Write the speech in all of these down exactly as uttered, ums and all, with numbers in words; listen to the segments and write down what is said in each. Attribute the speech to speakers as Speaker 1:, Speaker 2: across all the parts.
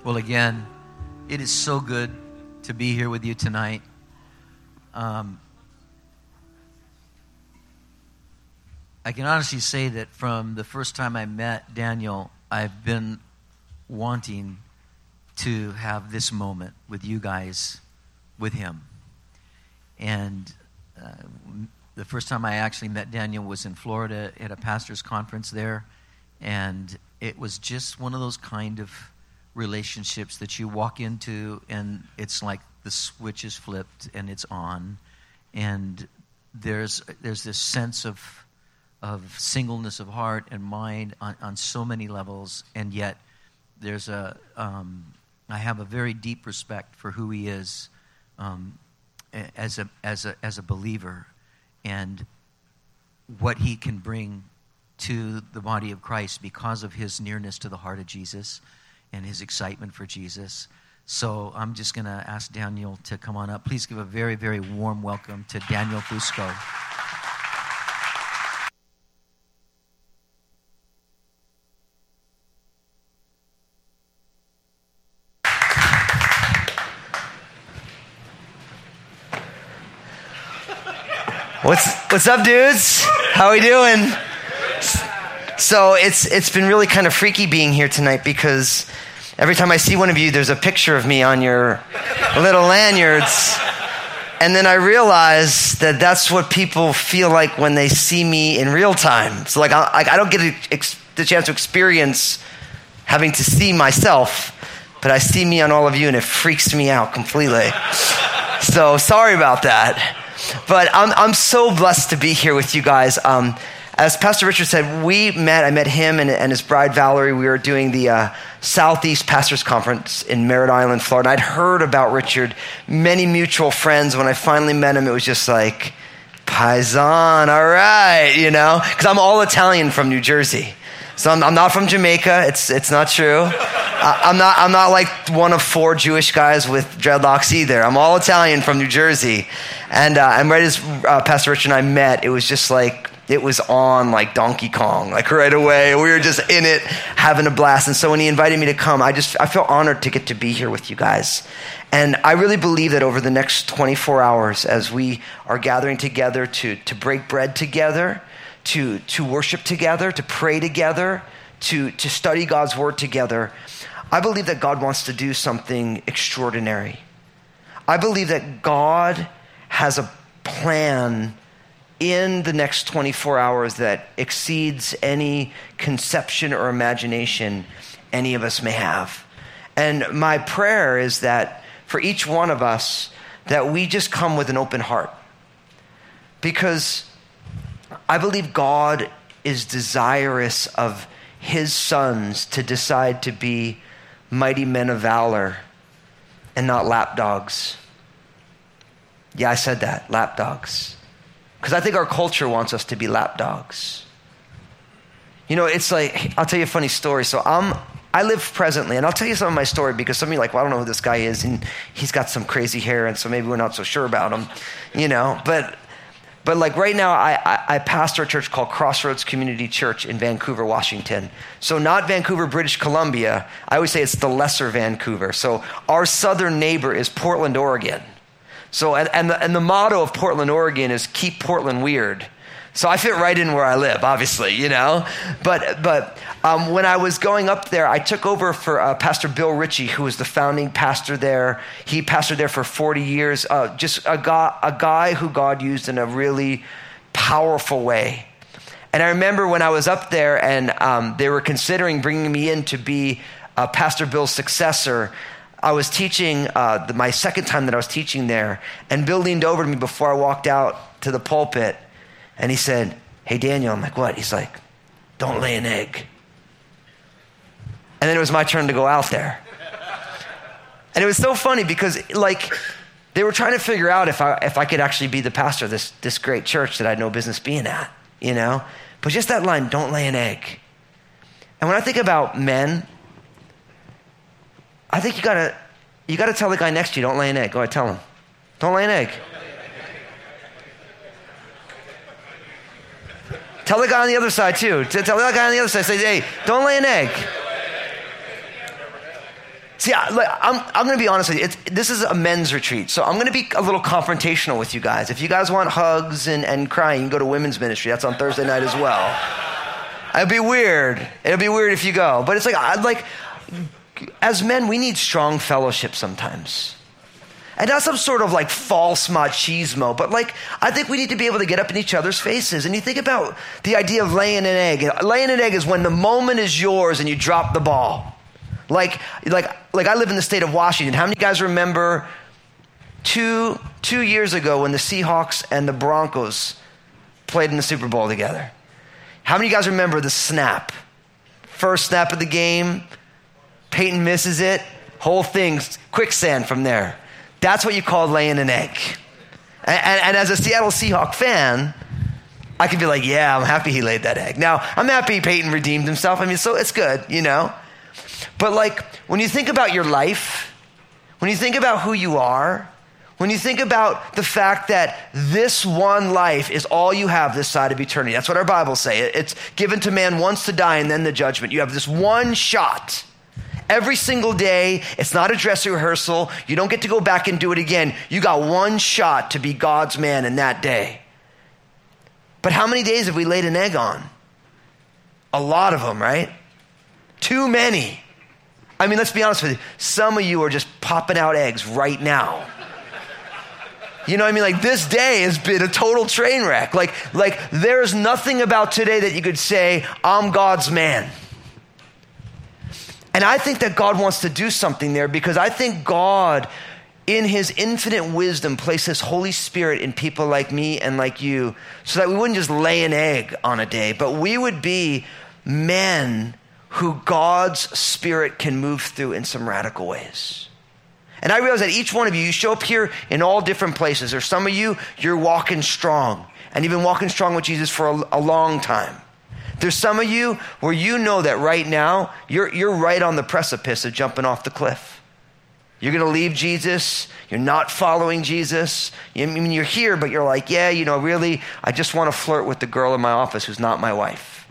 Speaker 1: Well, again, it is so good to be here with you tonight. Um, I can honestly say that from the first time I met Daniel, I've been wanting to have this moment with you guys, with him. And uh, the first time I actually met Daniel was in Florida at a pastor's conference there. And it was just one of those kind of relationships that you walk into and it's like the switch is flipped and it's on, and there's there's this sense of of singleness of heart and mind on, on so many levels, and yet there's a um, I have a very deep respect for who he is um, as a as a as a believer and what he can bring to the body of Christ because of his nearness to the heart of Jesus and his excitement for Jesus. So I'm just going to ask Daniel to come on up. Please give a very, very warm welcome to Daniel Fusco.
Speaker 2: What's what's up, dudes? How we doing? So it's it's been really kind of freaky being here tonight because every time I see one of you, there's a picture of me on your little lanyards. And then I realize that that's what people feel like when they see me in real time. So like I, I don't get a, ex, the chance to experience having to see myself, but I see me on all of you and it freaks me out completely. So sorry about that. But I'm I'm so blessed to be here with you guys. Um, As Pastor Richard said, we met, I met him and, and his bride Valerie. We were doing the uh, Southeast Pastors Conference in Merritt Island, Florida. I'd heard about Richard, many mutual friends. When I finally met him, it was just like, Paisan, all right, you know? Because I'm all Italian from New Jersey. So I'm, I'm not from Jamaica. It's it's not true. I, I'm not I'm not like one of four Jewish guys with dreadlocks either. I'm all Italian from New Jersey. And, uh, and right as uh, Pastor Richard and I met, it was just like, it was on like Donkey Kong, like right away. We were just in it, having a blast. And so when he invited me to come, I just, I feel honored to get to be here with you guys. And I really believe that over the next twenty-four hours, as we are gathering together to, to break bread together, to, to worship together, to pray together, to, to study God's word together, I believe that God wants to do something extraordinary. I believe that God has a plan in the next twenty-four hours that exceeds any conception or imagination any of us may have. And my prayer is that for each one of us, that we just come with an open heart. Because I believe God is desirous of his sons to decide to be mighty men of valor and not lapdogs. Yeah, I said that, lapdogs. Because I think our culture wants us to be lapdogs. You know, it's like, I'll tell you a funny story. So I'm, I live presently, and I'll tell you some of my story because some of you are like, well, I don't know who this guy is, and he's got some crazy hair, and so maybe we're not so sure about him, you know. But but like right now, I, I, I pastor a church called Crossroads Community Church in Vancouver, Washington. So not Vancouver, British Columbia. I always say it's the lesser Vancouver. So our southern neighbor is Portland, Oregon. So, and, and, the, and the motto of Portland, Oregon is keep Portland weird. So I fit right in where I live, obviously, you know. But but um, when I was going up there, I took over for uh, Pastor Bill Ritchie, who was the founding pastor there. He pastored there for forty years. Uh, just a guy, a guy who God used in a really powerful way. And I remember when I was up there and um, they were considering bringing me in to be uh, Pastor Bill's successor, I was teaching, uh, the, my second time that I was teaching there, and Bill leaned over to me before I walked out to the pulpit, and he said, hey, Daniel. I'm like, what? He's like, don't lay an egg. And then it was my turn to go out there. And it was so funny because, like, they were trying to figure out if I if I could actually be the pastor of this, this great church that I had no business being at, you know? But just that line, don't lay an egg. And when I think about men, I think you gotta you gotta tell the guy next to you, don't lay an egg. Go ahead, tell him. Don't lay an egg. Tell the guy on the other side too. Tell the guy on the other side, say, hey, don't lay an egg. See, I, like, I'm, I'm going to be honest with you. It's, this is a men's retreat, so I'm going to be a little confrontational with you guys. If you guys want hugs and, and crying, you can go to women's ministry. That's on Thursday night as well. It'd be weird. It'd be weird if you go. But it's like, I'd like, as men, we need strong fellowship sometimes. And not some sort of like false machismo, but like, I think we need to be able to get up in each other's faces. And you think about the idea of laying an egg. Laying an egg is when the moment is yours and you drop the ball. Like, like, like I live in the state of Washington. How many guys remember two, two years ago when the Seahawks and the Broncos played in the Super Bowl together? How many guys remember the snap? First snap of the game, Peyton misses it, whole thing's quicksand from there. That's what you call laying an egg. And, and, and as a Seattle Seahawk fan, I can be like, yeah, I'm happy he laid that egg. Now, I'm happy Peyton redeemed himself. I mean, so it's good, you know. But like, when you think about your life, when you think about who you are, when you think about the fact that this one life is all you have this side of eternity, that's what our Bibles say. It's given to man once to die and then the judgment. You have this one shot. Every single day, it's not a dress rehearsal. You don't get to go back and do it again. You got one shot to be God's man in that day. But how many days have we laid an egg on? A lot of them, right? Too many. I mean, let's be honest with you. Some of you are just popping out eggs right now. You know what I mean? Like, this day has been a total train wreck. Like, like there's nothing about today that you could say, I'm God's man. And I think that God wants to do something there because I think God, in his infinite wisdom, placed his Holy Spirit in people like me and like you so that we wouldn't just lay an egg on a day, but we would be men who God's Spirit can move through in some radical ways. And I realize that each one of you, you show up here in all different places. There's some of you, you're walking strong, and you've been walking strong with Jesus for a, a long time. There's some of you where you know that right now, you're, you're right on the precipice of jumping off the cliff. You're going to leave Jesus. You're not following Jesus. I mean, you're here, but you're like, yeah, you know, really, I just want to flirt with the girl in my office who's not my wife.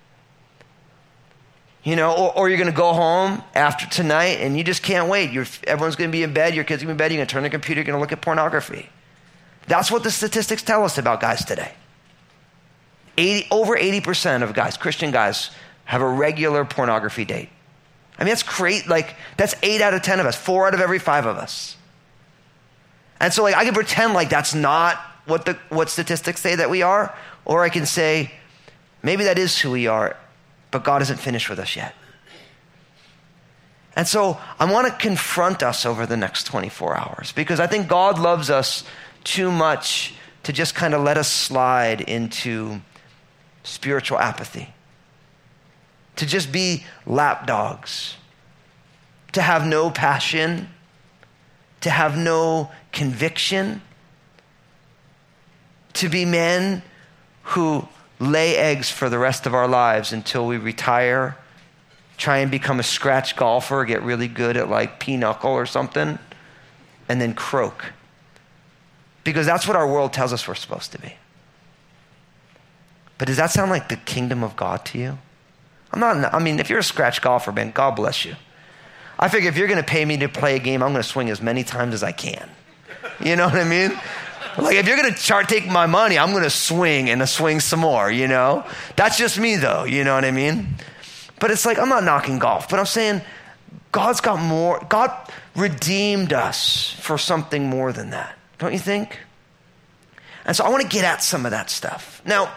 Speaker 2: You know, or, or you're going to go home after tonight and you just can't wait. You're, everyone's going to be in bed. Your kids are going to be in bed. You're going to turn the computer. You're going to look at pornography. That's what the statistics tell us about guys today. eighty, over eighty percent of guys, Christian guys, have a regular pornography date. I mean, that's great. Like, that's eight out of ten of us, four out of every five of us. And so, like, I can pretend like that's not what the what statistics say that we are, or I can say, maybe that is who we are, but God isn't finished with us yet. And so, I want to confront us over the next twenty-four hours, because I think God loves us too much to just kind of let us slide into spiritual apathy, to just be lapdogs, to have no passion, to have no conviction, to be men who lay eggs for the rest of our lives until we retire, try and become a scratch golfer, get really good at like pinochle or something, and then croak. Because that's what our world tells us we're supposed to be. But does that sound like the kingdom of God to you? I'm not, I mean, if you're a scratch golfer, man, God bless you. I figure if you're going to pay me to play a game, I'm going to swing as many times as I can. You know what I mean? Like, if you're going to start taking my money, I'm going to swing and swing some more, you know? That's just me, though, you know what I mean? But it's like, I'm not knocking golf, but I'm saying God's got more. God redeemed us for something more than that, don't you think? And so I want to get at some of that stuff. Now,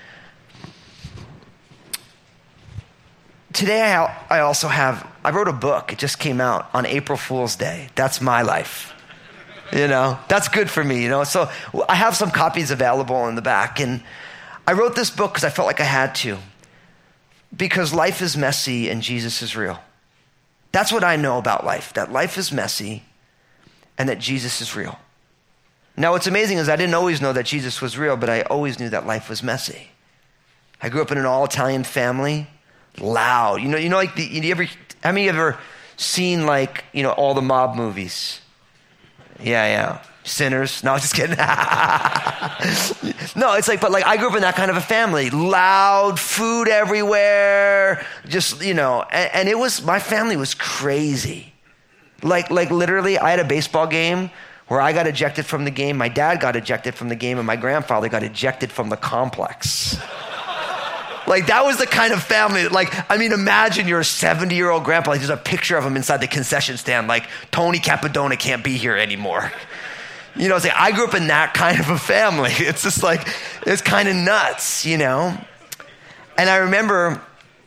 Speaker 2: today I, I also have, I wrote a book. It just came out on April Fool's Day. That's my life. You know, that's good for me, you know. So I have some copies available in the back. And I wrote this book because I felt like I had to. Because life is messy and Jesus is real. That's what I know about life, that life is messy and that Jesus is real. Now, what's amazing is I didn't always know that Jesus was real, but I always knew that life was messy. I grew up in an all-Italian family, loud. You know, you know, like the, you ever, how many of you ever seen like, you know, all the mob movies? Yeah, yeah. Sinners. No, just kidding. No, it's like, but like I grew up in that kind of a family. Loud, food everywhere. Just, you know, and, and it was, my family was crazy. Like, like literally, I had a baseball game where I got ejected from the game, my dad got ejected from the game, and my grandfather got ejected from the complex. Like, that was the kind of family that, like, I mean, imagine you're a seventy-year-old grandpa, like, there's a picture of him inside the concession stand, like, Tony Capadona can't be here anymore. You know, it's like, I grew up in that kind of a family. It's just like, it's kind of nuts, you know? And I remember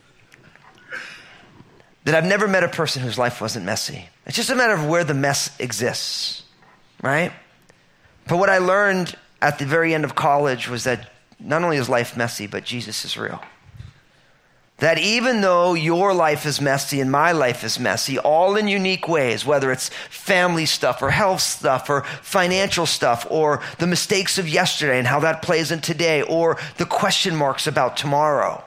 Speaker 2: that I've never met a person whose life wasn't messy. It's just a matter of where the mess exists, right? But what I learned at the very end of college was that not only is life messy, but Jesus is real. That even though your life is messy and my life is messy, all in unique ways, whether it's family stuff or health stuff or financial stuff or the mistakes of yesterday and how that plays in today or the question marks about tomorrow,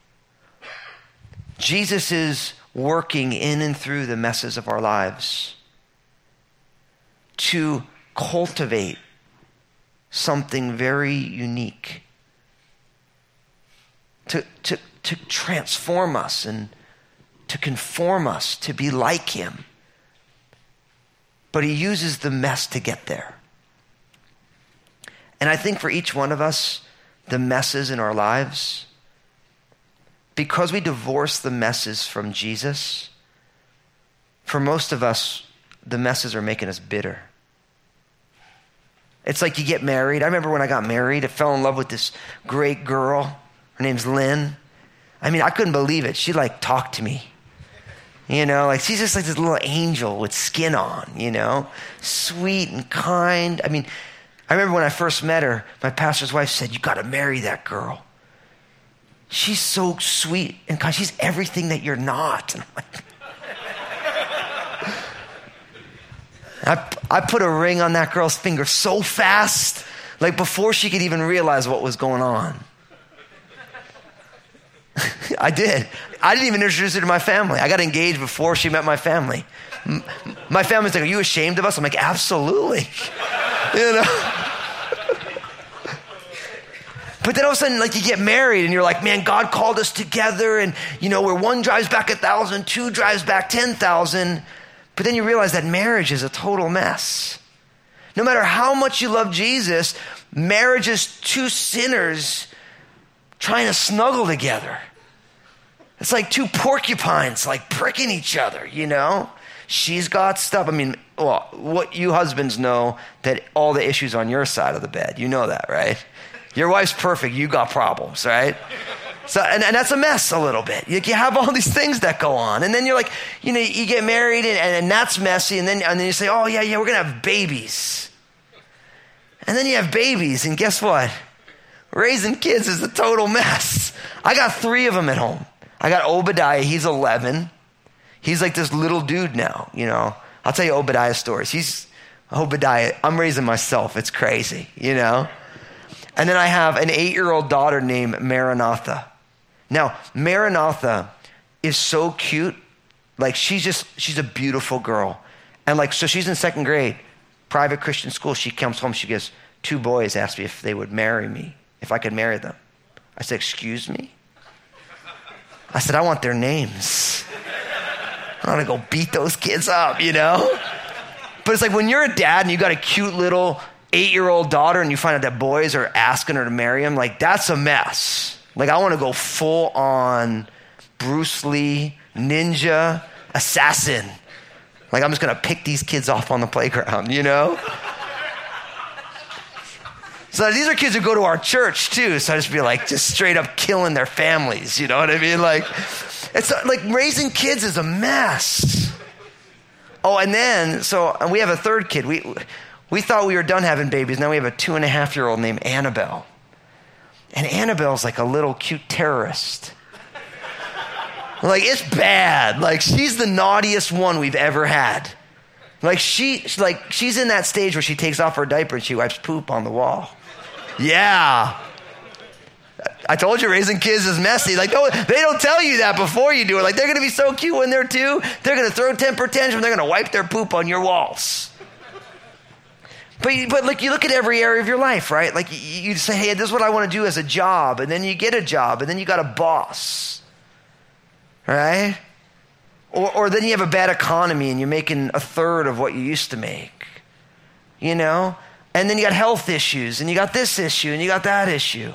Speaker 2: Jesus is working in and through the messes of our lives to cultivate something very unique, to, to, to transform us and to conform us to be like him. But he uses the mess to get there. And I think for each one of us, the messes in our lives, because we divorce the messes from Jesus, for most of us, the messes are making us bitter. It's like you get married. I remember when I got married, I fell in love with this great girl. Her name's Lynn. I mean, I couldn't believe it. She like talked to me. You know, like she's just like this little angel with skin on, you know, sweet and kind. I mean, I remember when I first met her, my pastor's wife said, "You got to marry that girl. She's so sweet and kind. She's everything that you're not." And I'm like, I, I put a ring on that girl's finger so fast, like before she could even realize what was going on. I did. I didn't even introduce her to my family. I got engaged before she met my family. M- my family's like, "Are you ashamed of us?" I'm like, "Absolutely." You know? But then all of a sudden, like, you get married and you're like, man, God called us together, and, you know, where one drives back a thousand, two drives back ten thousand. But then you realize that marriage is a total mess. No matter how much you love Jesus, marriage is two sinners trying to snuggle together. It's like two porcupines, like pricking each other, you know? She's got stuff. I mean, well, what you husbands know, that all the issues on your side of the bed. You know that, right? Your wife's perfect. You got problems, right? So, and, and that's a mess a little bit. You, you have all these things that go on. And then you're like, you know, you get married and, and, and that's messy. And then, and then you say, oh, yeah, yeah, we're going to have babies. And then you have babies. And guess what? Raising kids is a total mess. I got three of them at home. I got Obadiah. He's eleven. He's like this little dude now, you know. I'll tell you Obadiah stories. He's Obadiah. I'm raising myself. It's crazy, you know. And then I have an eight-year-old daughter named Maranatha. Now, Maranatha is so cute. Like, she's just, she's a beautiful girl. And like, so she's in second grade, private Christian school. She comes home, she goes, two boys asked me if they would marry me, if I could marry them. I said, excuse me? I said, I want their names. I want to go beat those kids up, you know? But it's like when you're a dad and you got a cute little eight-year-old daughter and you find out that boys are asking her to marry him, like, that's a mess. Like, I want to go full on Bruce Lee, ninja, assassin. Like, I'm just going to pick these kids off on the playground, you know? So these are kids who go to our church too. So I just be like, just straight up killing their families. You know what I mean? Like, it's like raising kids is a mess. Oh, and then, so and we have a third kid. We we thought we were done having babies. Now we have a two and a half year old named Annabelle. And Annabelle's like a little cute terrorist. Like, it's bad. Like, she's the naughtiest one we've ever had. Like, she, like, she's in that stage where she takes off her diaper and she wipes poop on the wall. Yeah. I told you raising kids is messy. Like, oh, they don't tell you that before you do it. Like, they're going to be so cute when they're two. They're going to throw temper tantrum. They're going to wipe their poop on your walls. But, but like, you look at every area of your life, right? Like, you, you say, hey, this is what I want to do as a job. And then you get a job. And then you got a boss. Right? Or, or then you have a bad economy and you're making a third of what you used to make, you know? And then you got health issues and you got this issue and you got that issue.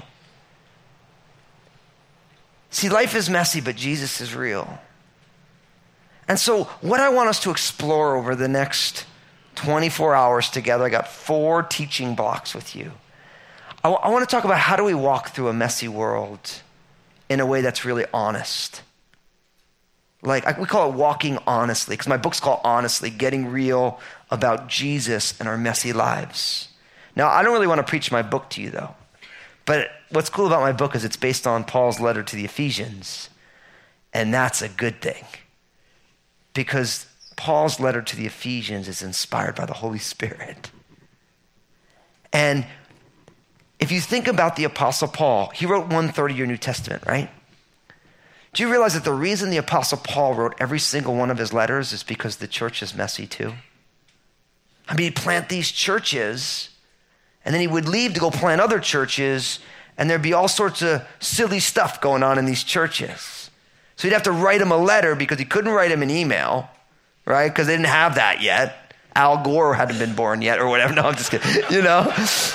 Speaker 2: See, life is messy, but Jesus is real. And so what I want us to explore over the next twenty-four hours together, I got four teaching blocks with you. I, w- I want to talk about how do we walk through a messy world in a way that's really honest. Like, I, we call it walking honestly, because my book's called Honestly, Getting Real About Jesus and Our Messy Lives. Now, I don't really want to preach my book to you, though. But what's cool about my book is it's based on Paul's letter to the Ephesians. And that's a good thing. Because Paul's letter to the Ephesians is inspired by the Holy Spirit. And if you think about the Apostle Paul, he wrote one third of your New Testament, right? Do you realize that the reason the Apostle Paul wrote every single one of his letters is because the church is messy too? I mean, he'd plant these churches, and then he would leave to go plant other churches, and there'd be all sorts of silly stuff going on in these churches. So he'd have to write them a letter because he couldn't write them an email, right? Because they didn't have that yet. Al Gore hadn't been born yet or whatever. No, I'm just kidding. You know?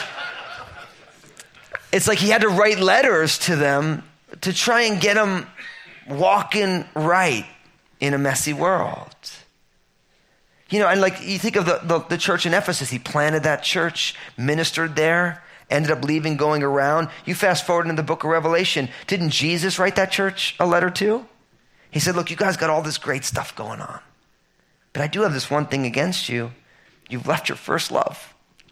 Speaker 2: It's like he had to write letters to them to try and get them walking right in a messy world. You know, and like you think of the, the, the church in Ephesus, he planted that church, ministered there, ended up leaving, going around. You fast forward into the book of Revelation. Didn't Jesus write that church a letter too? He said, look, you guys got all this great stuff going on, but I do have this one thing against you. You've left your first love.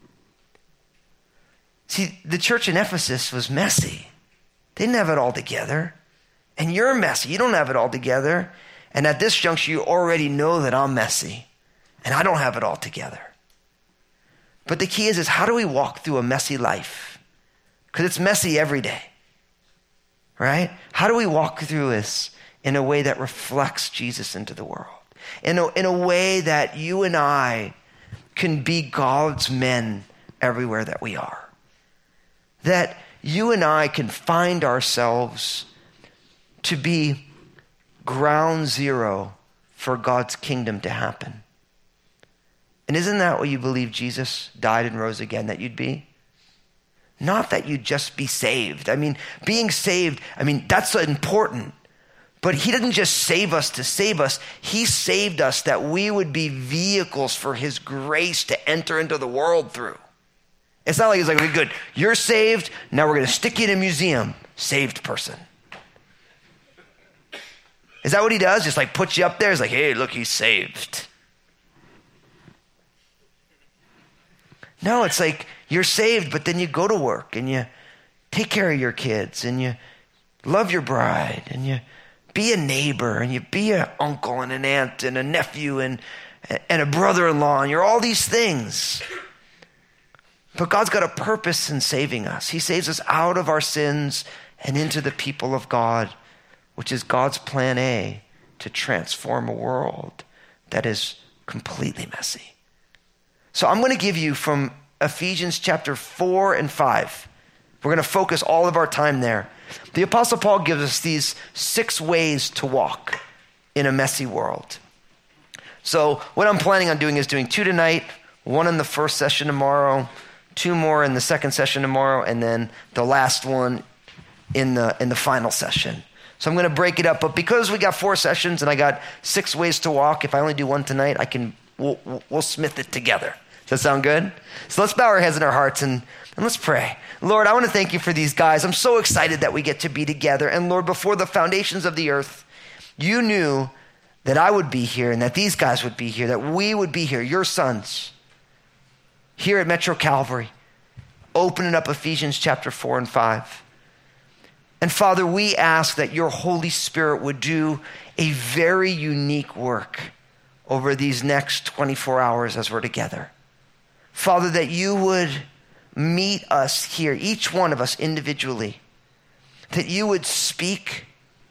Speaker 2: See, the church in Ephesus was messy. They didn't have it all together. And you're messy. You don't have it all together. And at this juncture, you already know that I'm messy and I don't have it all together. But the key is, is how do we walk through a messy life? Because it's messy every day, right? How do we walk through this in a way that reflects Jesus into the world? In a, in a way that you and I can be God's men everywhere that we are. That you and I can find ourselves to be ground zero for God's kingdom to happen. And isn't that what you believe Jesus died and rose again, that you'd be? Not that you'd just be saved. I mean, being saved, I mean, that's important. But he didn't just save us to save us. He saved us that we would be vehicles for his grace to enter into the world through. It's not like he's like, okay, good, you're saved, now we're going to stick you in a museum. Saved person. Is that what he does? Just like put you up there? He's like, hey, look, he's saved. No, it's like you're saved, but then you go to work and you take care of your kids and you love your bride and you be a neighbor and you be an uncle and an aunt and a nephew and, and a brother-in-law, and you're all these things. But God's got a purpose in saving us. He saves us out of our sins and into the people of God, which is God's plan A, to transform a world that is completely messy. So I'm going to give you from Ephesians chapter four and five. We're going to focus all of our time there. The Apostle Paul gives us these six ways to walk in a messy world. So what I'm planning on doing is doing two tonight, one in the first session tomorrow, two more in the second session tomorrow, and then the last one in the in the final session. So I'm going to break it up. But because we got four sessions and I got six ways to walk, if I only do one tonight, I can we'll, we'll smith it together. Does that sound good? So let's bow our heads in our hearts and, and let's pray. Lord, I want to thank you for these guys. I'm so excited that we get to be together. And Lord, before the foundations of the earth, you knew that I would be here and that these guys would be here, that we would be here, your sons, here at Metro Calvary, opening up Ephesians chapter four and five. And Father, we ask that your Holy Spirit would do a very unique work over these next twenty-four hours as we're together. Father, that you would meet us here, each one of us individually, that you would speak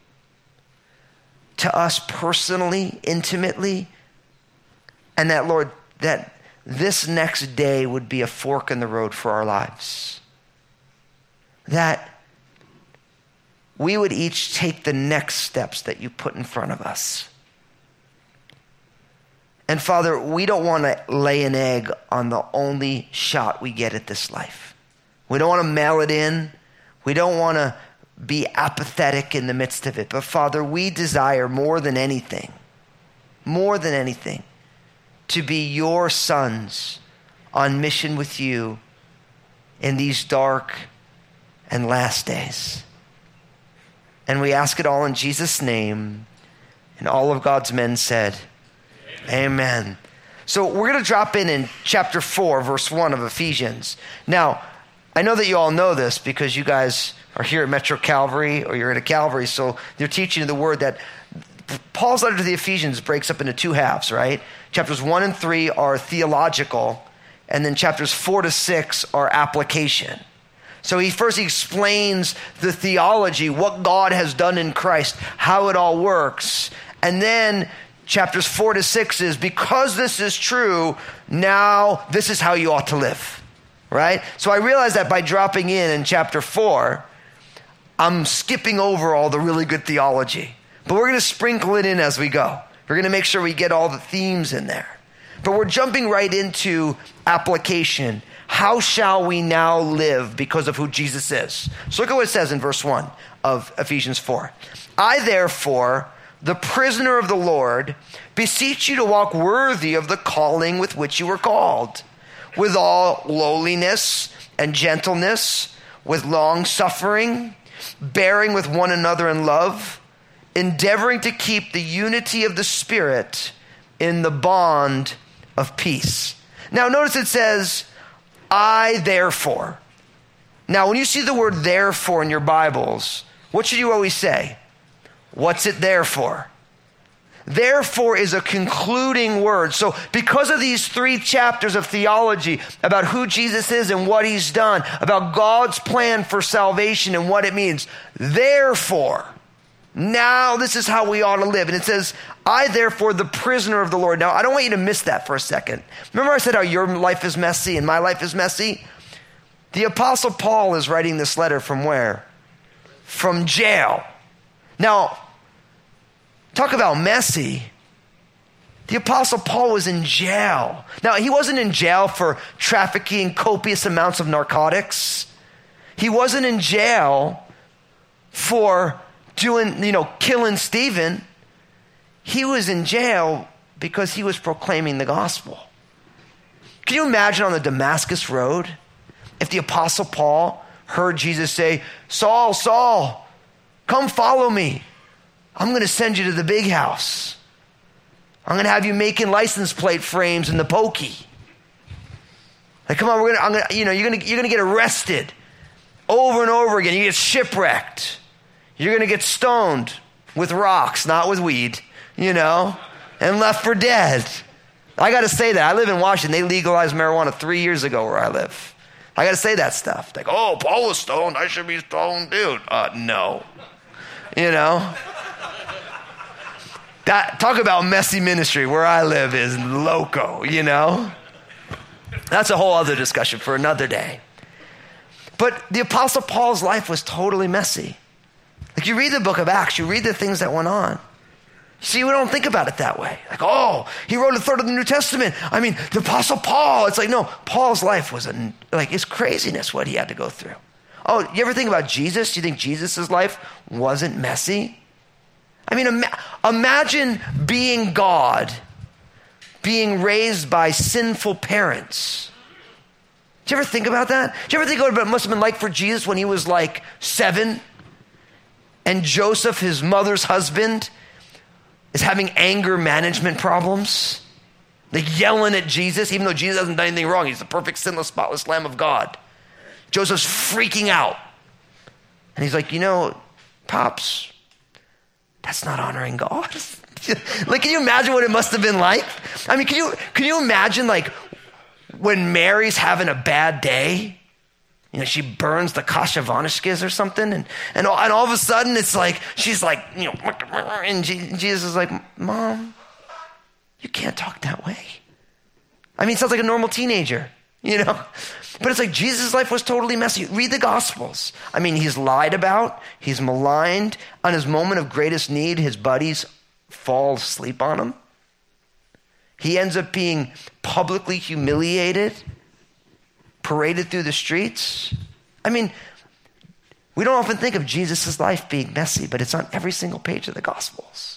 Speaker 2: to us personally, intimately, and that, Lord, that this next day would be a fork in the road for our lives. That we would each take the next steps that you put in front of us. And Father, we don't want to lay an egg on the only shot we get at this life. We don't want to mail it in. We don't want to be apathetic in the midst of it. But Father, we desire more than anything, more than anything, to be your sons on mission with you in these dark and last days. And we ask it all in Jesus' name. And all of God's men said, Amen. Amen. So we're going to drop in in chapter four, verse one of Ephesians. Now, I know that you all know this because you guys are here at Metro Calvary or you're in a Calvary, so they're teaching you the word that Paul's letter to the Ephesians breaks up into two halves, right? Chapters one and three are theological, and then chapters four to six are application. So he first he explains the theology, what God has done in Christ, how it all works. And then chapters four to six is, because this is true, now this is how you ought to live, right? So I realized that by dropping in in chapter four, I'm skipping over all the really good theology. But we're going to sprinkle it in as we go. We're going to make sure we get all the themes in there. But we're jumping right into application. How shall we now live because of who Jesus is? So look at what it says in verse one of Ephesians four. I therefore, the prisoner of the Lord, beseech you to walk worthy of the calling with which you were called, with all lowliness and gentleness, with long suffering, bearing with one another in love, endeavoring to keep the unity of the Spirit in the bond of peace. Now notice it says, I therefore. Now when you see the word therefore in your Bibles, what should you always say? What's it there for? Therefore is a concluding word. So because of these three chapters of theology about who Jesus is and what he's done, about God's plan for salvation and what it means, therefore, now this is how we ought to live. And it says, I therefore, the prisoner of the Lord. Now, I don't want you to miss that for a second. Remember I said how your life is messy and my life is messy? The Apostle Paul is writing this letter from where? From jail. Now, talk about messy. The Apostle Paul was in jail. Now, he wasn't in jail for trafficking copious amounts of narcotics. He wasn't in jail for doing, you know, killing Stephen. He was in jail because he was proclaiming the gospel. Can you imagine on the Damascus Road if the Apostle Paul heard Jesus say, Saul, Saul, come follow me. I'm going to send you to the big house. I'm going to have you making license plate frames in the pokey. Like, come on, we're going to, I'm going to, you know, you're going to, you're going to get arrested over and over again. You get shipwrecked. You're going to get stoned with rocks, not with weed, you know, and left for dead. I got to say that. I live in Washington. They legalized marijuana three years ago where I live. I got to say that stuff. Like, oh, Paul was stoned. I should be stoned, dude. Uh, no. You know? That, talk about messy ministry. Where I live is loco, you know? That's a whole other discussion for another day. But the Apostle Paul's life was totally messy. Like, you read the book of Acts, you read the things that went on. See, we don't think about it that way. Like, oh, he wrote a third of the New Testament. I mean, the Apostle Paul. It's like, no, Paul's life was, a, like, it's craziness what he had to go through. Oh, you ever think about Jesus? Do you think Jesus' life wasn't messy? I mean, ima- imagine being God, being raised by sinful parents. Do you ever think about that? Do you ever think about what it must have been like for Jesus when he was like seven? And Joseph, his mother's husband, is having anger management problems. Like yelling at Jesus, even though Jesus hasn't done anything wrong. He's the perfect, sinless, spotless Lamb of God. Joseph's freaking out. And he's like, you know, Pops, that's not honoring God. Like, can you imagine what it must have been like? I mean, can you can you imagine, like, when Mary's having a bad day? You know, she burns the kashavanishkis or something, and and all, and all of a sudden it's like, she's like, you know, and Jesus is like, Mom, you can't talk that way. I mean, it sounds like a normal teenager, you know? But it's like Jesus' life was totally messy. Read the Gospels. I mean, he's lied about, he's maligned. On his moment of greatest need, his buddies fall asleep on him. He ends up being publicly humiliated, paraded through the streets. I mean, we don't often think of Jesus' life being messy, but it's on every single page of the Gospels.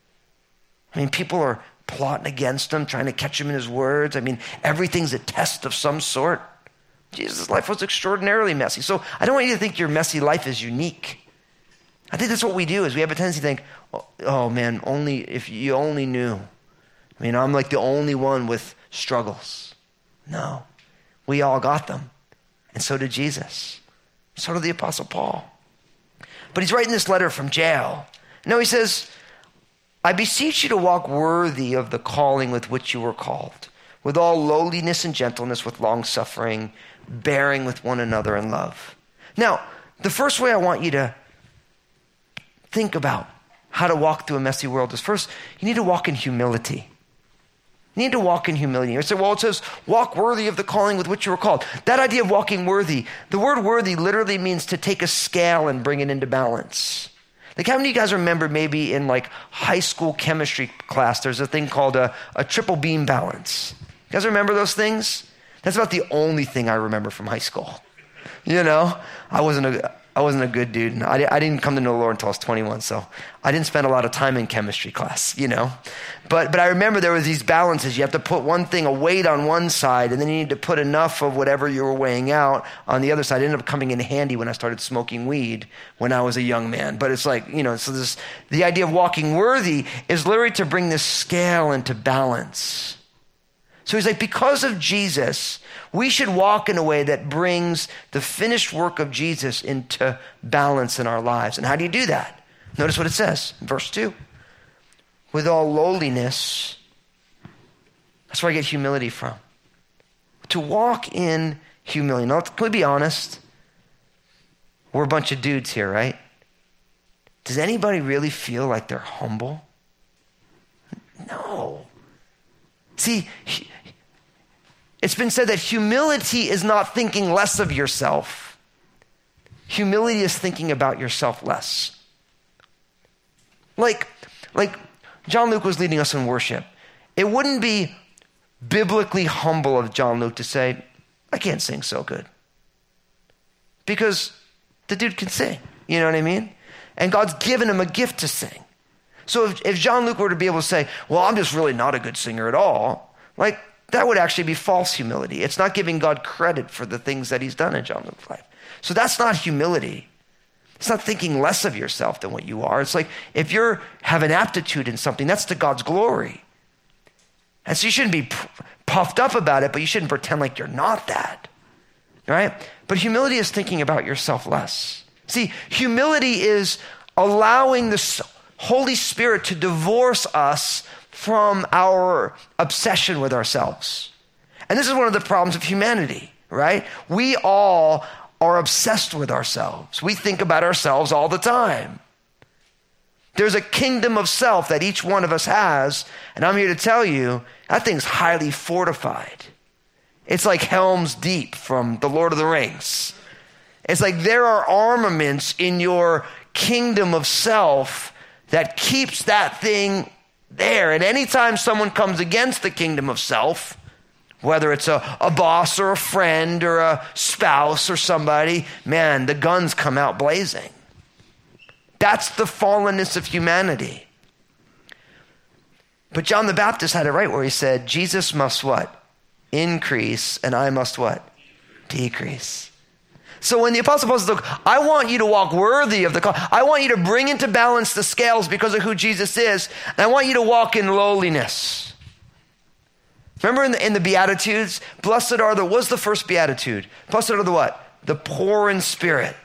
Speaker 2: I mean, people are plotting against him, trying to catch him in his words. I mean, everything's a test of some sort. Jesus' life was extraordinarily messy. So I don't want you to think your messy life is unique. I think that's what we do, is we have a tendency to think, oh, oh man, only if you only knew. I mean, I'm like the only one with struggles. No, we all got them. And so did Jesus. So did the Apostle Paul. But he's writing this letter from jail. Now he says, I beseech you to walk worthy of the calling with which you were called, with all lowliness and gentleness, with long suffering, bearing with one another in love. Now, the first way I want you to think about how to walk through a messy world is, first, you need to walk in humility. You need to walk in humility. You say, well, it says, walk worthy of the calling with which you were called. That idea of walking worthy, the word worthy literally means to take a scale and bring it into balance. Like, how many of you guys remember maybe in like high school chemistry class, there's a thing called a, a triple beam balance. You guys remember those things? That's about the only thing I remember from high school. You know, I wasn't a, I wasn't a good dude. I, I didn't come to know the Lord until I was twenty-one, so I didn't spend a lot of time in chemistry class, you know. But but I remember there was these balances. You have to put one thing, a weight on one side, and then you need to put enough of whatever you were weighing out on the other side. It ended up coming in handy when I started smoking weed when I was a young man. But it's like, you know, so this the idea of walking worthy is literally to bring this scale into balance. So he's like, because of Jesus, we should walk in a way that brings the finished work of Jesus into balance in our lives. And how do you do that? Notice what it says in verse two. With all lowliness, that's where I get humility from. To walk in humility. Now, can we be honest? We're a bunch of dudes here, right? Does anybody really feel like they're humble? No. See, it's been said that humility is not thinking less of yourself. Humility is thinking about yourself less. Like, like John Luke was leading us in worship. It wouldn't be biblically humble of John Luke to say, I can't sing so good. Because the dude can sing, you know what I mean? And God's given him a gift to sing. So if, if John Luke were to be able to say, well, I'm just really not a good singer at all, like, that would actually be false humility. It's not giving God credit for the things that he's done in John Luke's life. So that's not humility. It's not thinking less of yourself than what you are. It's like if you have an aptitude in something, that's to God's glory. And so you shouldn't be puffed up about it, but you shouldn't pretend like you're not that. Right? But humility is thinking about yourself less. See, humility is allowing the Holy Spirit to divorce us from our obsession with ourselves. And this is one of the problems of humanity, right? We all are obsessed with ourselves. We think about ourselves all the time. There's a kingdom of self that each one of us has, and I'm here to tell you, that thing's highly fortified. It's like Helm's Deep from The Lord of the Rings. It's like there are armaments in your kingdom of self that keeps that thing there. And anytime someone comes against the kingdom of self, whether it's a, a boss or a friend or a spouse or somebody, man, the guns come out blazing. That's the fallenness of humanity. But John the Baptist had it right where he said, Jesus must what? Increase, and I must what? Decrease. So when the Apostle Paul says, look, I want you to walk worthy of the call. I want you to bring into balance the scales because of who Jesus is. And I want you to walk in lowliness. Remember in the, in the Beatitudes, blessed are the, what's the first Beatitude? Blessed are the what? The poor in spirit.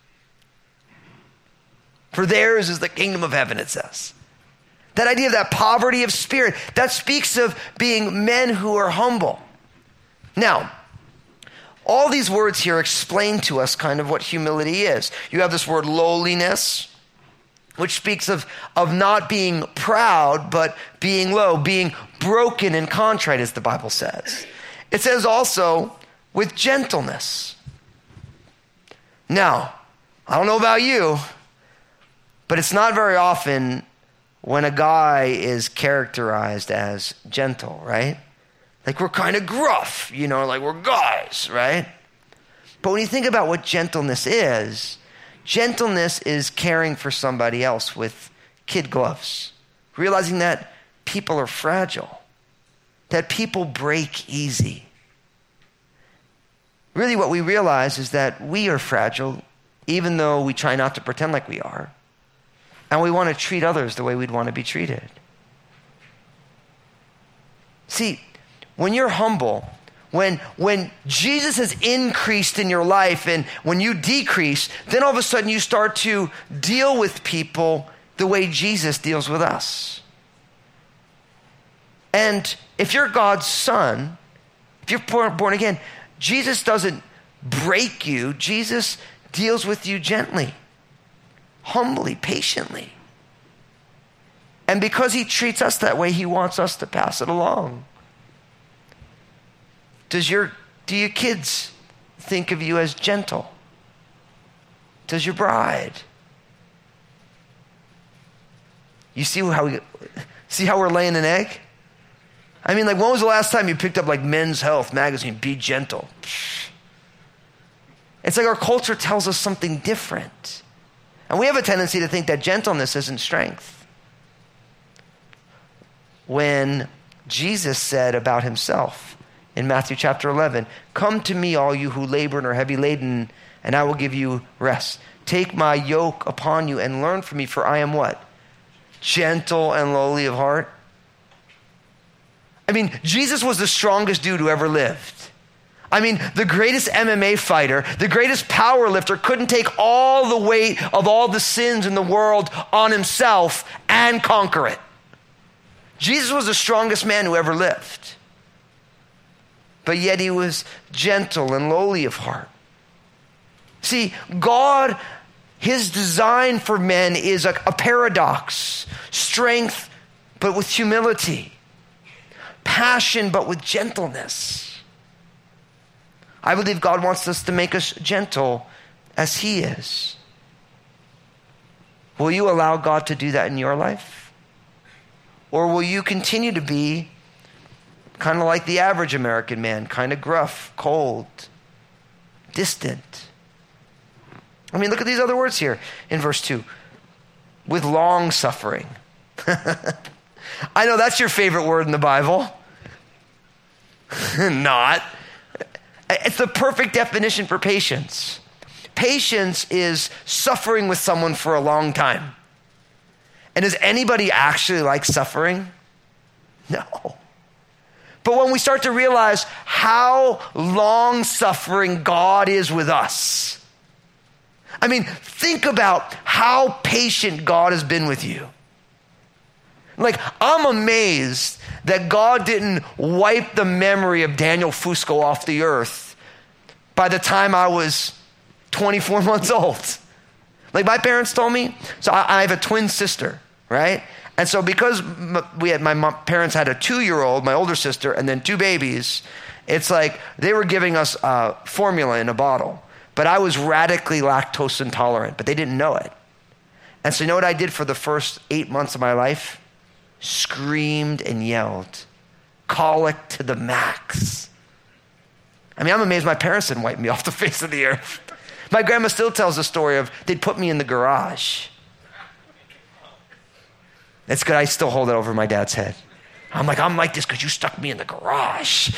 Speaker 2: For theirs is the kingdom of heaven, it says. That idea of that poverty of spirit, that speaks of being men who are humble. Now, all these words here explain to us kind of what humility is. You have this word lowliness, which speaks of, of not being proud, but being low, being broken and contrite, as the Bible says. It says also with gentleness. Now, I don't know about you, but it's not very often when a guy is characterized as gentle, right? Like we're kind of gruff, you know, like we're guys, right? But when you think about what gentleness is, gentleness is caring for somebody else with kid gloves, realizing that people are fragile, that people break easy. Really what we realize is that we are fragile, even though we try not to pretend like we are. And we want to treat others the way we'd want to be treated. See, when you're humble, when, when Jesus has increased in your life and when you decrease, then all of a sudden you start to deal with people the way Jesus deals with us. And if you're God's son, if you're born, born again, Jesus doesn't break you. Jesus deals with you gently, humbly, patiently. And because he treats us that way, he wants us to pass it along. Does your, do your kids think of you as gentle? Does your bride? You see how we, see how we're laying an egg? I mean, like, when was the last time you picked up like Men's Health magazine, Be Gentle? It's like our culture tells us something different. And we have a tendency to think that gentleness isn't strength. When Jesus said about himself in Matthew chapter eleven, "Come to me, all you who labor and are heavy laden, and I will give you rest. Take my yoke upon you and learn from me, for I am" what? Gentle and lowly of heart. I mean, Jesus was the strongest dude who ever lived. I mean, the greatest M M A fighter, the greatest power lifter couldn't take all the weight of all the sins in the world on himself and conquer it. Jesus was the strongest man who ever lived. But yet he was gentle and lowly of heart. See, God, his design for men is a, a paradox. Strength, but with humility. Passion, but with gentleness. I believe God wants us to make us gentle as he is. Will you allow God to do that in your life? Or will you continue to be kind of like the average American man, kind of gruff, cold, distant? I mean, look at these other words here in verse two. With long suffering. I know that's your favorite word in the Bible. Not. It's the perfect definition for patience. Patience is suffering with someone for a long time. And does anybody actually like suffering? No. But when we start to realize how long-suffering God is with us, I mean, think about how patient God has been with you. Like, I'm amazed that God didn't wipe the memory of Daniel Fusco off the earth by the time I was twenty-four months old. Like, my parents told me, so I, I have a twin sister, right? And so because we had, my mom, parents had a two-year-old, my older sister, and then two babies, it's like they were giving us uh, formula in a bottle. But I was radically lactose intolerant, but they didn't know it. And so you know what I did for the first eight months of my life? Screamed and yelled. Colic to the max. I mean, I'm amazed my parents didn't wipe me off the face of the earth. My grandma still tells the story of they'd put me in the garage. It's good. I still hold it over my dad's head. I'm like, I'm like this because you stuck me in the garage.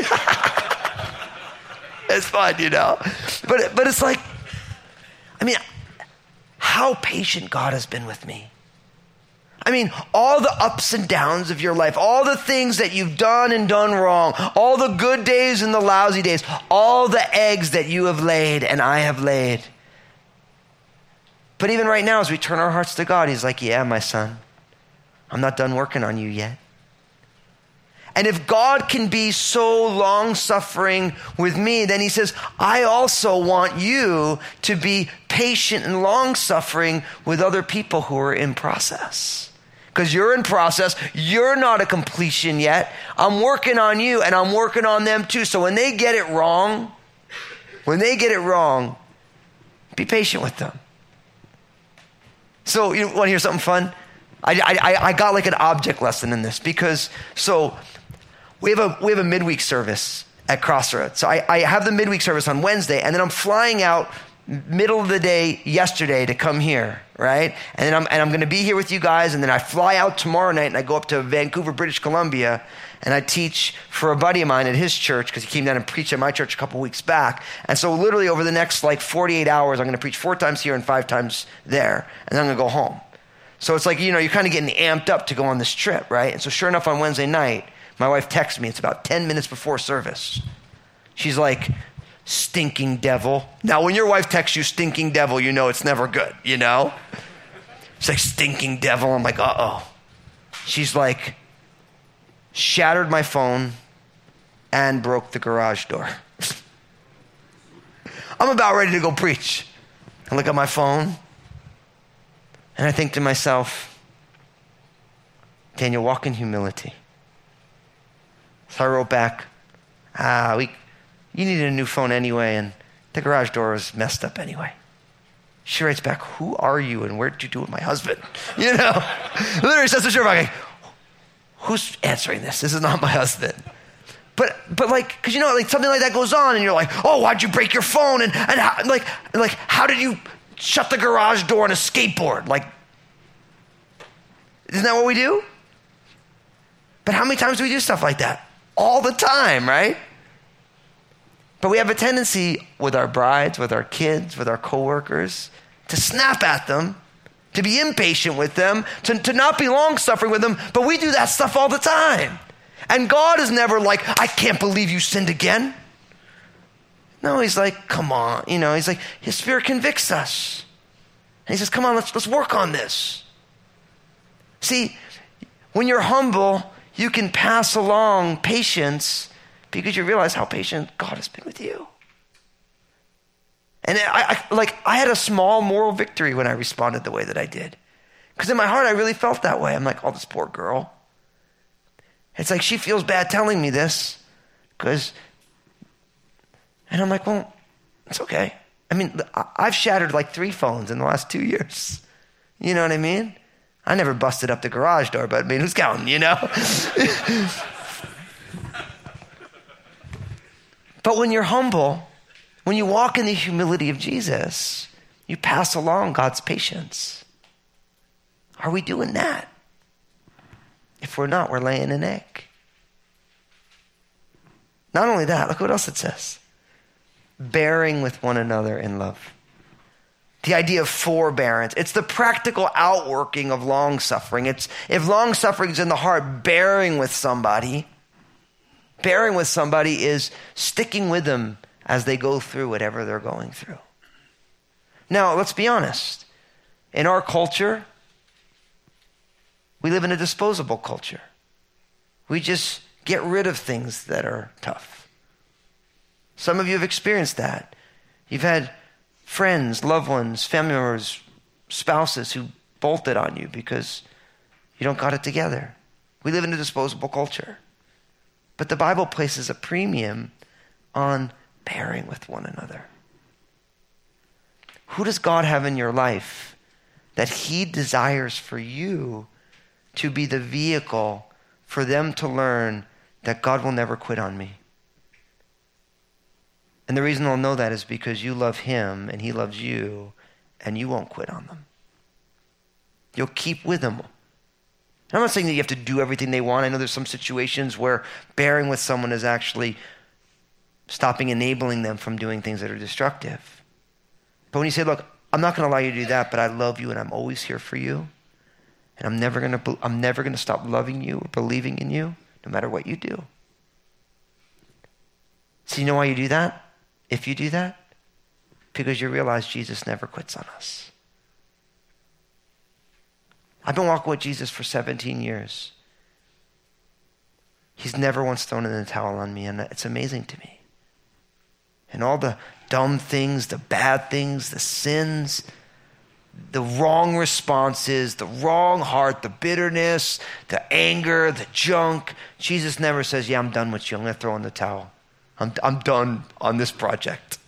Speaker 2: It's fun, you know. But, but it's like, I mean, how patient God has been with me. I mean, all the ups and downs of your life, all the things that you've done and done wrong, all the good days and the lousy days, all the eggs that you have laid and I have laid. But even right now, as we turn our hearts to God, he's like, yeah, my son, I'm not done working on you yet. And if God can be so long-suffering with me, then he says, I also want you to be patient and long-suffering with other people who are in process. Because you're in process. You're not a completion yet. I'm working on you, and I'm working on them too. So when they get it wrong, when they get it wrong, be patient with them. So you want to hear something fun? I, I, I got like an object lesson in this because, so we have a, we have a midweek service at Crossroads. So I, I have the midweek service on Wednesday, and then I'm flying out middle of the day yesterday to come here, right? And then I'm, and I'm going to be here with you guys, and then I fly out tomorrow night, and I go up to Vancouver, British Columbia, and I teach for a buddy of mine at his church because he came down and preached at my church a couple weeks back. And so literally over the next like forty-eight hours, I'm going to preach four times here and five times there, and then I'm going to go home. So it's like, you know, you're kind of getting amped up to go on this trip, right? And so sure enough, on Wednesday night, my wife texts me. It's about ten minutes before service. She's like, stinking devil. Now, when your wife texts you stinking devil, you know it's never good, you know? She's like, stinking devil. I'm like, uh-oh. She's like, shattered my phone and broke the garage door. I'm about ready to go preach. I look at my phone and I think to myself, Daniel, walk in humility. So I wrote back, ah, we, you needed a new phone anyway, and the garage door was messed up anyway. She writes back, who are you and where did you do with my husband? You know, literally says to her, like, who's answering this? This is not my husband. But, but like, because you know, like something like that goes on, and you're like, oh, why'd you break your phone? And, and how, like, like, how did you shut the garage door on a skateboard? Like, isn't that what we do? But how many times do we do stuff like that? All the time, right? But we have a tendency with our brides, with our kids, with our coworkers, to snap at them, to be impatient with them, to, to not be long-suffering with them, but we do that stuff all the time. And God is never like, I can't believe you sinned again. No, he's like, come on. You know, he's like, his Spirit convicts us. And he says, come on, let's, let's work on this. See, when you're humble, you can pass along patience because you realize how patient God has been with you. And I, I like I had a small moral victory when I responded the way that I did. Because in my heart, I really felt that way. I'm like, oh, this poor girl. It's like she feels bad telling me this. Because, and I'm like, well, it's okay. I mean, I've shattered like three phones in the last two years. You know what I mean? I never busted up the garage door, but I mean, who's counting, you know? But when you're humble, when you walk in the humility of Jesus, you pass along God's patience. Are we doing that? If we're not, we're laying an egg. Not only that, look what else it says. Bearing with one another in love. The idea of forbearance. It's the practical outworking of long-suffering. It's if long-suffering is in the heart, bearing with somebody, bearing with somebody is sticking with them as they go through whatever they're going through. Now, let's be honest. In our culture, we live in a disposable culture. We just get rid of things that are tough. Some of you have experienced that. You've had friends, loved ones, family members, spouses who bolted on you because you don't got it together. We live in a disposable culture. But the Bible places a premium on bearing with one another. Who does God have in your life that he desires for you to be the vehicle for them to learn that God will never quit on me? And the reason they'll know that is because you love him and he loves you and you won't quit on them. You'll keep with them. I'm not saying that you have to do everything they want. I know there's some situations where bearing with someone is actually stopping enabling them from doing things that are destructive. But when you say, look, I'm not going to allow you to do that, but I love you and I'm always here for you. And I'm never going to I'm never going to stop loving you or believing in you no matter what you do. So you know why you do that? If you do that, because you realize Jesus never quits on us. I've been walking with Jesus for seventeen years. He's never once thrown in the towel on me, and it's amazing to me. And all the dumb things, the bad things, the sins, the wrong responses, the wrong heart, the bitterness, the anger, the junk, Jesus never says, yeah, I'm done with you. I'm going to throw in the towel. I'm, I'm done on this project.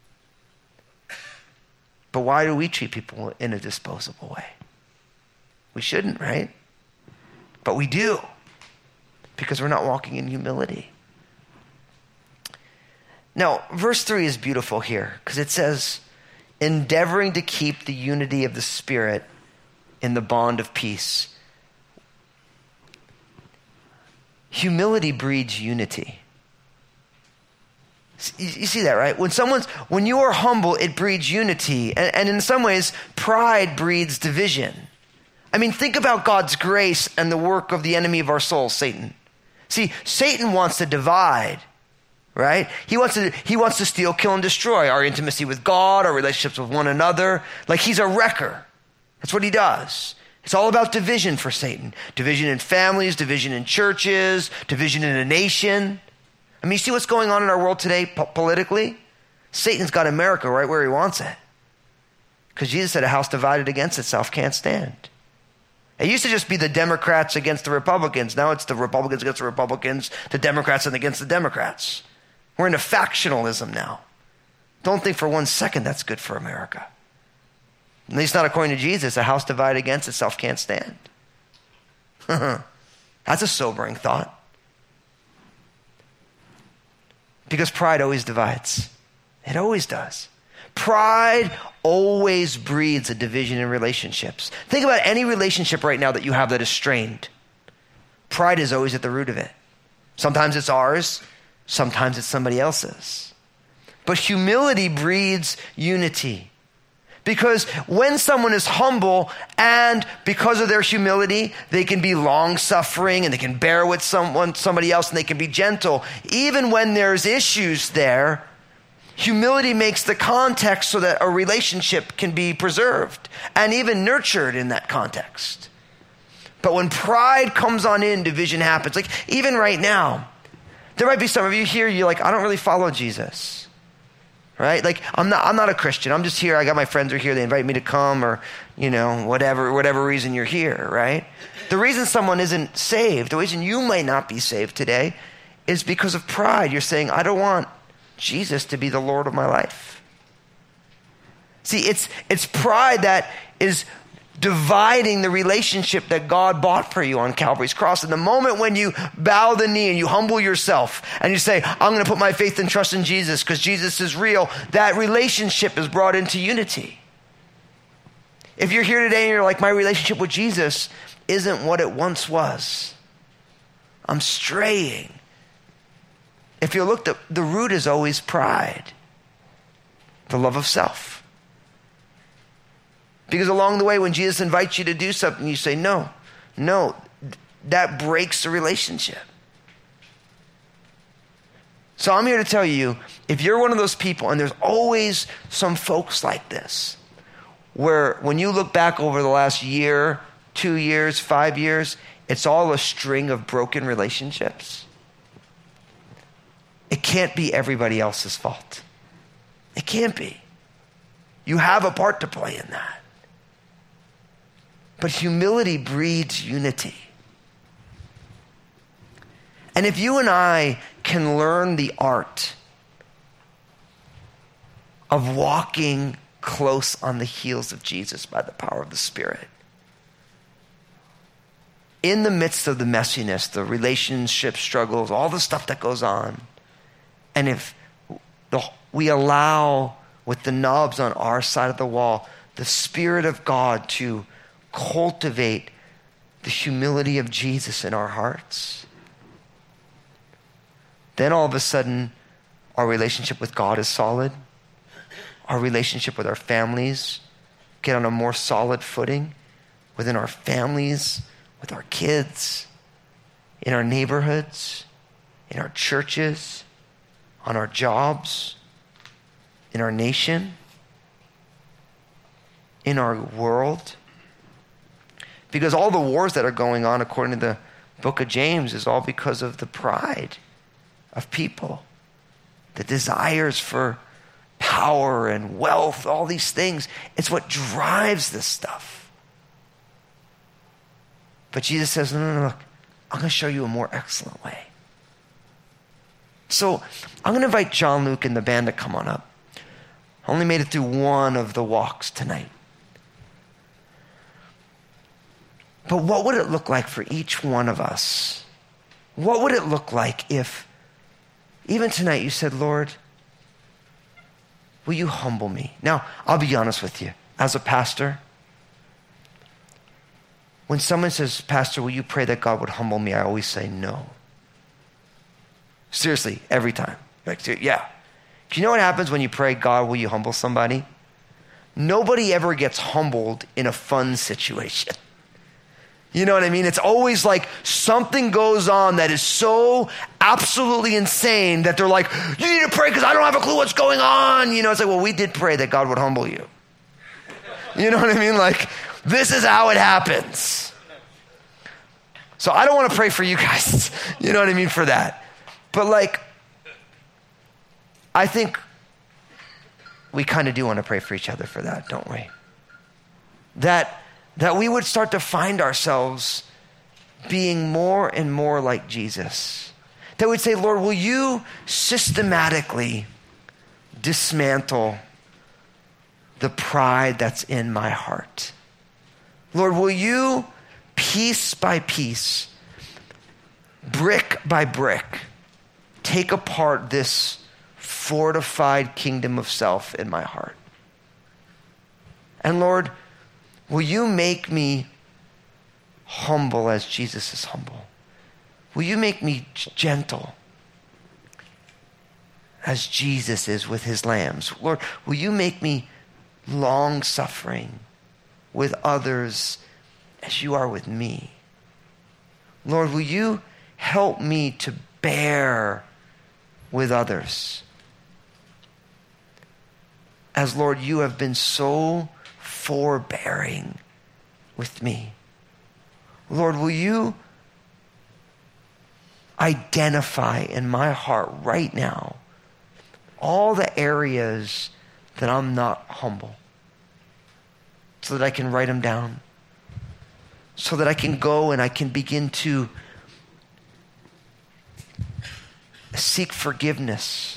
Speaker 2: But why do we treat people in a disposable way? We shouldn't, right? But we do, because we're not walking in humility. Now, verse three is beautiful here, because it says, endeavoring to keep the unity of the Spirit in the bond of peace. Humility breeds unity. You see that, right? When someone's, when you are humble, it breeds unity. And, and in some ways, pride breeds division. I mean, think about God's grace and the work of the enemy of our souls, Satan. See, Satan wants to divide, right? He wants to, he wants to steal, kill, and destroy our intimacy with God, our relationships with one another. Like, he's a wrecker. That's what he does. It's all about division for Satan. Division in families, division in churches, division in a nation. I mean, you see what's going on in our world today po- politically? Satan's got America right where he wants it. Because Jesus said a house divided against itself can't stand. It used to just be the Democrats against the Republicans. Now it's the Republicans against the Republicans, the Democrats and against the Democrats. We're into factionalism now. Don't think for one second that's good for America. At least not according to Jesus. A house divided against itself can't stand. That's a sobering thought. Because pride always divides. It always does. Pride always breeds a division in relationships. Think about any relationship right now that you have that is strained. Pride is always at the root of it. Sometimes it's ours. Sometimes it's somebody else's. But humility breeds unity. Because when someone is humble and because of their humility, they can be long-suffering and they can bear with someone, somebody else, and they can be gentle. Even when there's issues there, humility makes the context so that a relationship can be preserved and even nurtured in that context. But when pride comes on in, division happens. Like even right now, there might be some of you here, you're like, I don't really follow Jesus. Right? Like, I'm not I'm not a Christian. I'm just here. I got my friends are here. They invite me to come or, you know, whatever, whatever reason you're here, right? The reason someone isn't saved, the reason you might not be saved today is because of pride. You're saying, I don't want Jesus to be the Lord of my life. See, it's it's pride that is dividing the relationship that God bought for you on Calvary's cross. And the moment when you bow the knee and you humble yourself and you say, I'm going to put my faith and trust in Jesus because Jesus is real, that relationship is brought into unity. If you're here today and you're like, my relationship with Jesus isn't what it once was, I'm straying. If you look, the, the root is always pride, the love of self. Because along the way, when Jesus invites you to do something, you say, no, no, that breaks the relationship. So I'm here to tell you, if you're one of those people, and there's always some folks like this, where when you look back over the last year, two years, five years, it's all a string of broken relationships. It can't be everybody else's fault. It can't be. You have a part to play in that. But humility breeds unity. And if you and I can learn the art of walking close on the heels of Jesus by the power of the Spirit, in the midst of the messiness, the relationship struggles, all the stuff that goes on, and if the, we allow, with the knobs on our side of the wall, the Spirit of God to cultivate the humility of Jesus in our hearts, then all of a sudden our relationship with God is solid. Our relationship with our families get on a more solid footing within our families, with our kids, in our neighborhoods, in our churches, on our jobs, in our nation, in our world. Because all the wars that are going on, according to the book of James, is all because of the pride of people. The desires for power and wealth, all these things. It's what drives this stuff. But Jesus says, no, no, no, look, I'm going to show you a more excellent way. So I'm going to invite John Luke and the band to come on up. I only made it through one of the walks tonight. But what would it look like for each one of us? What would it look like if, even tonight, you said, Lord, will you humble me? Now, I'll be honest with you. As a pastor, when someone says, Pastor, will you pray that God would humble me? I always say no. Seriously, every time. Like, yeah. Do you know what happens when you pray, God, will you humble somebody? Nobody ever gets humbled in a fun situation. You know what I mean? It's always like something goes on that is so absolutely insane that they're like, you need to pray because I don't have a clue what's going on. You know, it's like, well, we did pray that God would humble you. You know what I mean? Like, this is how it happens. So I don't want to pray for you guys. You know what I mean for that. But like, I think we kind of do want to pray for each other for that, don't we? That that we would start to find ourselves being more and more like Jesus. That we'd say, Lord, will you systematically dismantle the pride that's in my heart? Lord, will you piece by piece, brick by brick, take apart this fortified kingdom of self in my heart? And Lord, will you make me humble as Jesus is humble? Will you make me gentle as Jesus is with his lambs? Lord, will you make me long-suffering with others as you are with me? Lord, will you help me to bear with others as, Lord, you have been so forbearing with me? Lord, will you identify in my heart right now all the areas that I'm not humble, so that I can write them down, so that I can go and I can begin to seek forgiveness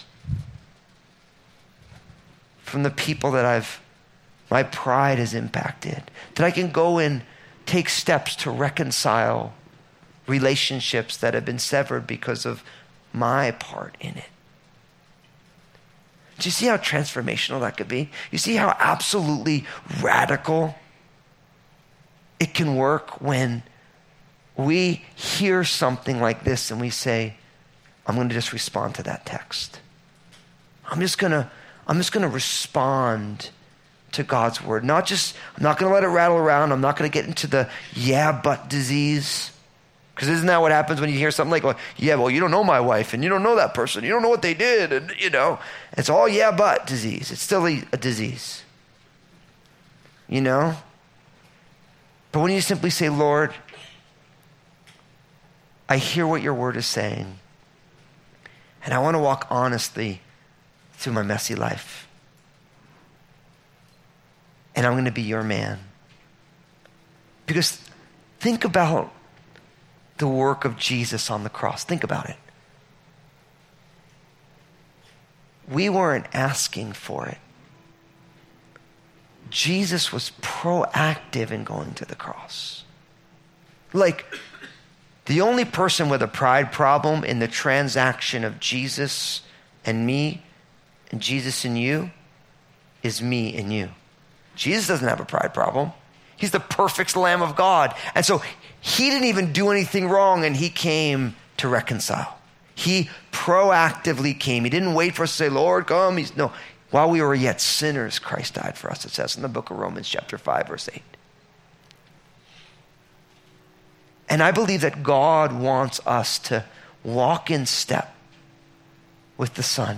Speaker 2: from the people that I've, my pride has impacted, that I can go and take steps to reconcile relationships that have been severed because of my part in it. Do you see how transformational that could be? You see how absolutely radical it can work when we hear something like this and we say, I'm going to just respond to that text. I'm just going to, I'm just going to respond to God's word. Not just, I'm not going to let it rattle around. I'm not going to get into the yeah, but disease. Because isn't that what happens when you hear something like, well, yeah, well, you don't know my wife, and you don't know that person. You don't know what they did, and, you know. It's all yeah, but disease. It's still a, a disease. You know? But when you simply say, Lord, I hear what your word is saying, and I want to walk honestly through my messy life. And I'm going to be your man. Because think about the work of Jesus on the cross. Think about it. We weren't asking for it. Jesus was proactive in going to the cross. Like, the only person with a pride problem in the transaction of Jesus and me and Jesus and you is me and you. Jesus doesn't have a pride problem. He's the perfect Lamb of God. And so he didn't even do anything wrong, and he came to reconcile. He proactively came. He didn't wait for us to say, Lord, come. He's, no, while we were yet sinners, Christ died for us, it says in the book of Romans chapter five, verse eight. And I believe that God wants us to walk in step with the Son.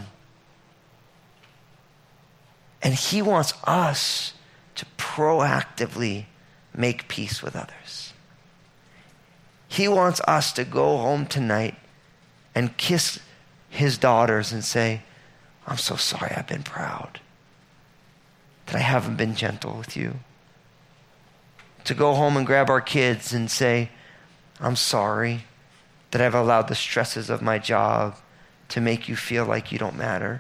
Speaker 2: And he wants us to proactively make peace with others. He wants us to go home tonight and kiss his daughters and say, I'm so sorry I've been proud, that I haven't been gentle with you. To go home and grab our kids and say, I'm sorry that I've allowed the stresses of my job to make you feel like you don't matter.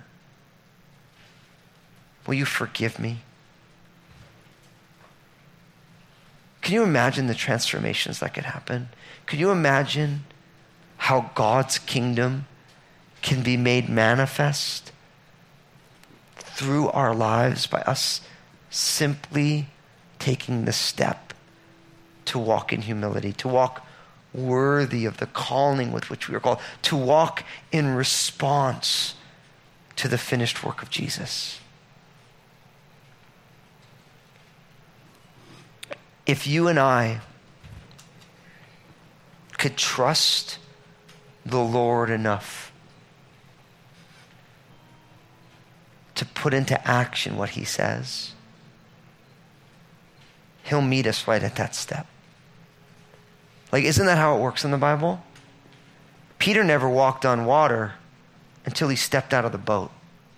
Speaker 2: Will you forgive me? Can you imagine the transformations that could happen? Could you imagine how God's kingdom can be made manifest through our lives by us simply taking the step to walk in humility, to walk worthy of the calling with which we are called, to walk in response to the finished work of Jesus? If you and I could trust the Lord enough to put into action what he says, he'll meet us right at that step. Like, isn't that how it works in the Bible? Peter never walked on water until he stepped out of the boat.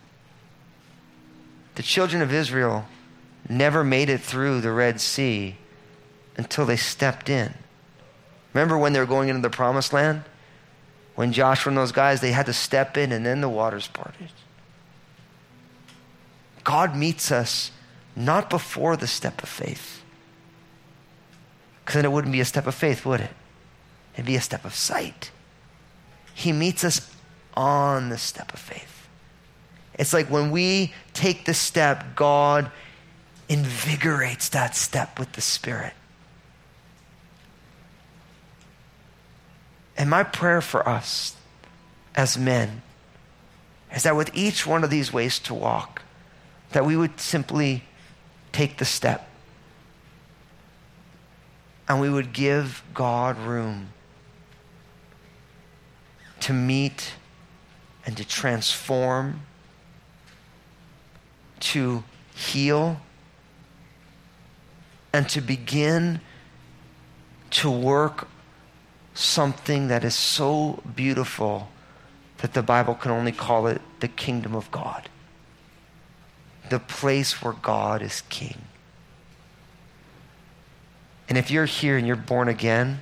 Speaker 2: The children of Israel never made it through the Red Sea until they stepped in. Remember when they were going into the promised land? When Joshua and those guys, they had to step in and then the waters parted. God meets us not before the step of faith. Because then it wouldn't be a step of faith, would it? It'd be a step of sight. He meets us on the step of faith. It's like when we take the step, God invigorates that step with the Spirit. And my prayer for us as men is that with each one of these ways to walk, that we would simply take the step and we would give God room to meet and to transform, to heal, and to begin to work something that is so beautiful that the Bible can only call it the kingdom of God. The place where God is king. And if you're here and you're born again,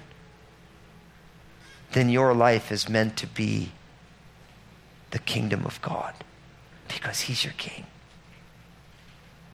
Speaker 2: then your life is meant to be the kingdom of God because he's your king.